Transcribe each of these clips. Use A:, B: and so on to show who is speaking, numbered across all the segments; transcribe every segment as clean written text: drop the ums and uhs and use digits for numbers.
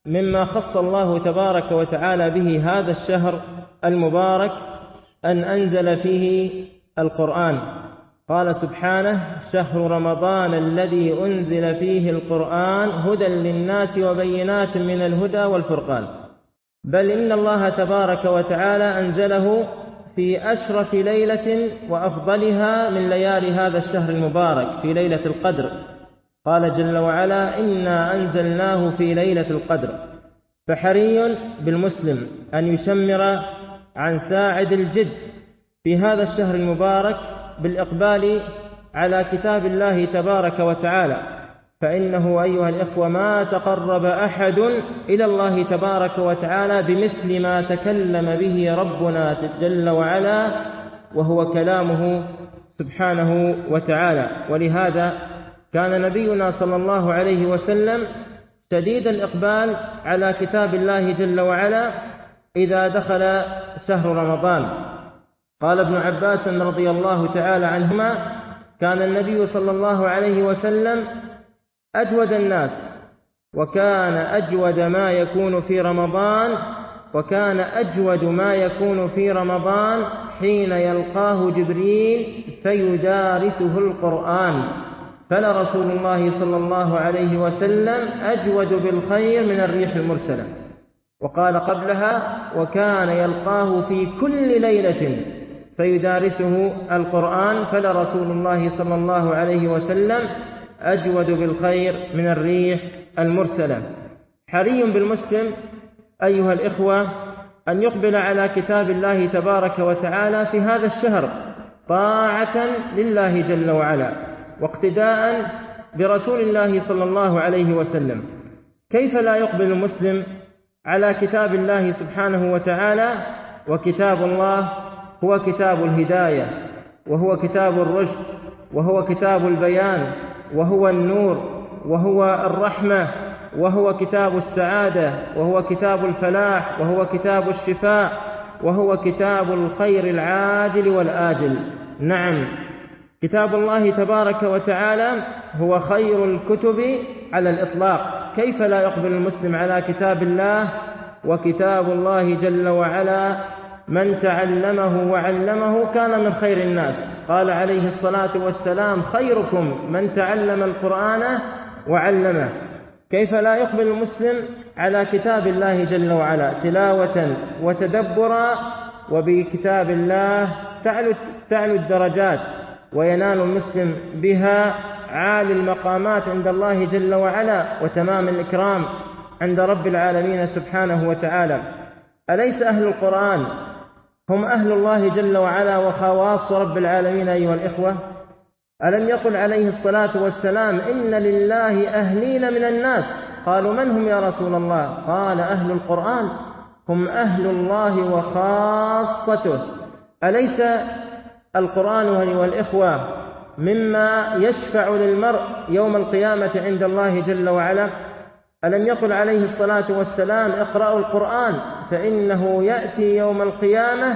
A: مما خص الله تبارك وتعالى به هذا الشهر المبارك أن أنزل فيه القرآن. قال سبحانه: شهر رمضان الذي أنزل فيه القرآن هدى للناس وبينات من الهدى والفرقان. بل إن الله تبارك وتعالى أنزله في أشرف ليلة وأفضلها من ليالي هذا الشهر المبارك، في ليلة القدر. قال جل وعلا: إنا أنزلناه في ليلة القدر. فحري بالمسلم أن يشمر عن ساعد الجد في هذا الشهر المبارك بالإقبال على كتاب الله تبارك وتعالى، فإنه أيها الإخوة ما تقرب أحد إلى الله تبارك وتعالى بمثل ما تكلم به ربنا جل وعلا، وهو كلامه سبحانه وتعالى. ولهذا كان نبينا صلى الله عليه وسلم شديد الإقبال على كتاب الله جل وعلا إذا دخل شهر رمضان. قال ابن عباس رضي الله تعالى عنهما: كان النبي صلى الله عليه وسلم أجود الناس، وكان أجود ما يكون في رمضان حين يلقاه جبريل فيدارسه القرآن، فلرسول الله صلى الله عليه وسلم أجود بالخير من الريح المرسلة. وقال قبلها: وكان يلقاه في كل ليلة فيدارسه القرآن، فلرسول الله صلى الله عليه وسلم أجود بالخير من الريح المرسلة. حري بالمسلم أيها الإخوة أن يقبل على كتاب الله تبارك وتعالى في هذا الشهر طاعة لله جل وعلا واقتداء برسول الله صلى الله عليه وسلم. كيف لا يقبل المسلم على كتاب الله سبحانه وتعالى؟ وكتاب الله هو كتاب الهداية، وهو كتاب الرشد، وهو كتاب البيان، وهو النور، وهو الرحمة، وهو كتاب السعادة، وهو كتاب الفلاح، وهو كتاب الشفاء، وهو كتاب الخير العاجل والآجل. نعم، كتاب الله تبارك وتعالى هو خير الكتب على الإطلاق. كيف لا يقبل المسلم على كتاب الله؟ وكتاب الله جل وعلا من تعلمه وعلمه كان من خير الناس. قال عليه الصلاة والسلام: خيركم من تعلم القرآن وعلمه. كيف لا يقبل المسلم على كتاب الله جل وعلا تلاوة وتدبرا؟ وبكتاب الله تعلو الدرجات، وينال المسلم بها عالي المقامات عند الله جل وعلا وتمام الإكرام عند رب العالمين سبحانه وتعالى. أليس أهل القرآن هم أهل الله جل وعلا وخواص رب العالمين أيها الإخوة؟ ألم يقل عليه الصلاة والسلام: إن لله أهلين من الناس؟ قالوا: من هم يا رسول الله؟ قال: أهل القرآن هم أهل الله وخاصته. أليس القرآن أيها الإخوة مما يشفع للمرء يوم القيامة عند الله جل وعلا؟ ألم يقل عليه الصلاة والسلام: اقرأوا القرآن فإنه يأتي يوم القيامة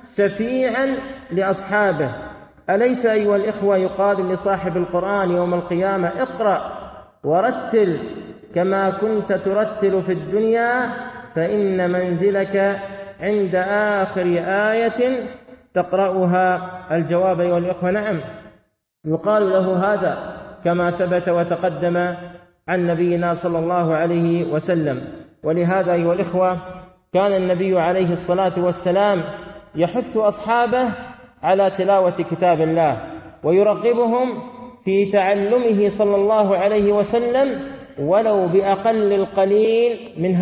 A: شفيعا لأصحابه؟ أليس أيها الإخوة يقال لصاحب القرآن يوم القيامة: اقرأ ورتل كما كنت ترتل في الدنيا فإن منزلك عند آخر آية تقرأها؟ الجواب أيها الإخوة: نعم، يقال له هذا كما ثبت وتقدم عن نبينا صلى الله عليه وسلم. ولهذا أيها الإخوة كان النبي عليه الصلاة والسلام يحث أصحابه على تلاوة كتاب الله ويرغبهم في تعلمه صلى الله عليه وسلم ولو بأقل القليل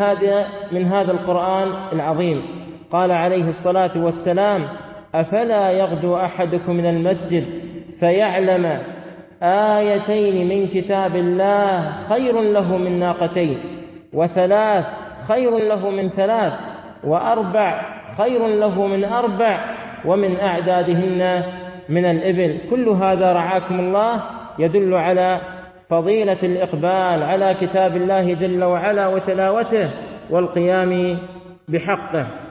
A: من هذا القرآن العظيم. قال عليه الصلاة والسلام: أفلا يغدو أحدكم من المسجد فيعلم آيتين من كتاب الله خير له من ناقتين، وثلاث خير له من ثلاث، وأربع خير له من أربع، ومن أعدادهن من الإبل. كل هذا رعاكم الله يدل على فضيلة الإقبال على كتاب الله جل وعلا وتلاوته والقيام بحقه.